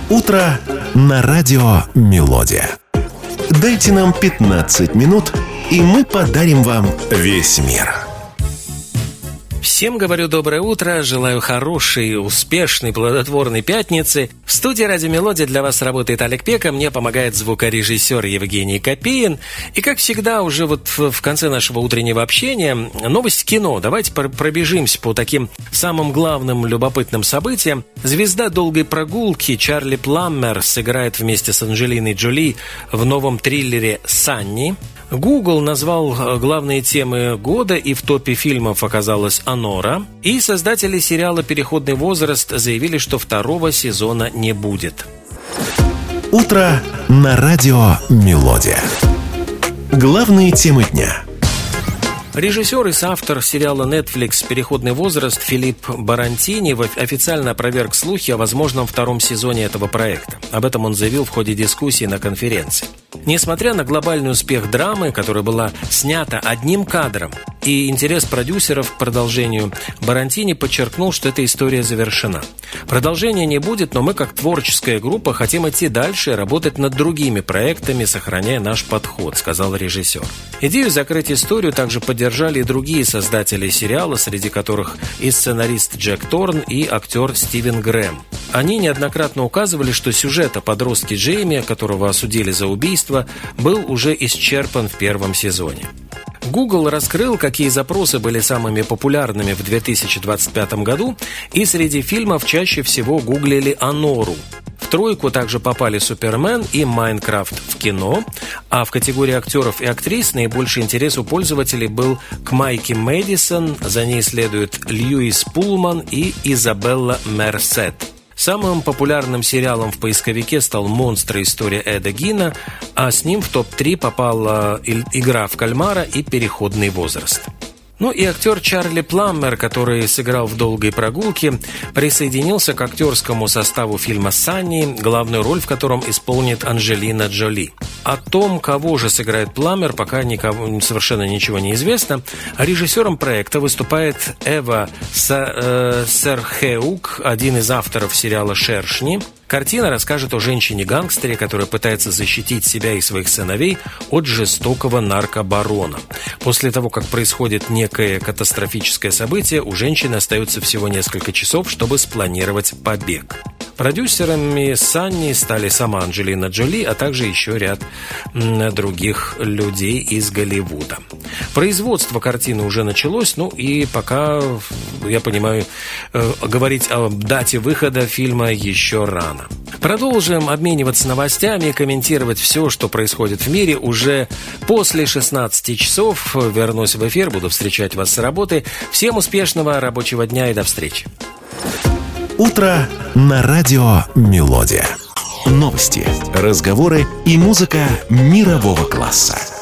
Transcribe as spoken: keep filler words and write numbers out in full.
Утро на радио «Мелодия». Дайте нам пятнадцать минут, и мы подарим вам весь мир. Всем говорю доброе утро, желаю хорошей, успешной, плодотворной пятницы. В студии «Радио Мелодия» для вас работает Олег Пека, мне помогает звукорежиссер Евгений Копеин. И, как всегда, уже вот в конце нашего утреннего общения новость кино. Давайте пробежимся по таким самым главным любопытным событиям. Звезда долгой прогулки Чарли Пламмер сыграет вместе с Анджелиной Джоли в новом триллере «Санни». Google назвал главные темы года, и в топе фильмов оказалась «Анора». И создатели сериала «Переходный возраст» заявили, что второго сезона не будет. Утро на радио «Мелодия». Главные темы дня. Режиссер и соавтор сериала Netflix «Переходный возраст» Филипп Барантини официально опроверг слухи о возможном втором сезоне этого проекта. Об этом он заявил в ходе дискуссии на конференции. Несмотря на глобальный успех драмы, которая была снята одним кадром, и интерес продюсеров к продолжению, Барантини подчеркнул, что эта история завершена. Продолжения не будет, но мы, как творческая группа, хотим идти дальше и работать над другими проектами, сохраняя наш подход, сказал режиссер. Идею закрыть историю также поддержали и другие создатели сериала, среди которых и сценарист Джек Торн, и актер Стивен Грэм. Они неоднократно указывали, что сюжет о подростке Джейми, которого осудили за убийство, был уже исчерпан в первом сезоне. Google раскрыл, какие запросы были самыми популярными в две тысячи двадцать пятом году, и среди фильмов чаще всего гуглили «Анору». В тройку также попали «Супермен» и «Майнкрафт» в кино, а в категории актеров и актрис наибольший интерес у пользователей был к Майке Мэдисон, за ней следуют Льюис Пулман и Изабелла Мерсет. Самым популярным сериалом в поисковике стал «Монстры. История Эда Гина», а с ним в топ три попала «Игра в кальмара» и «Переходный возраст». Ну и актер Чарли Пламмер, который сыграл в «Долгой прогулке», присоединился к актерскому составу фильма «Санни», главную роль в котором исполнит Анджелина Джоли. О том, кого же сыграет Пламмер, пока никого, совершенно ничего не известно. Режиссером проекта выступает Эва Серхеук, один из авторов сериала «Шершни». Картина расскажет о женщине-гангстере, которая пытается защитить себя и своих сыновей от жестокого наркобарона. После того, как происходит некое катастрофическое событие, у женщины остается всего несколько часов, чтобы спланировать побег. Продюсерами «Санни» стали сама Анджелина Джоли, а также еще ряд других людей из Голливуда. Производство картины уже началось, ну и пока, я понимаю, говорить о дате выхода фильма еще рано. Продолжим обмениваться новостями и комментировать все, что происходит в мире уже после шестнадцати часов. Вернусь в эфир, буду встречать вас с работы. Всем успешного рабочего дня и до встречи. Утро на радио «Мелодия». Новости, разговоры и музыка мирового класса.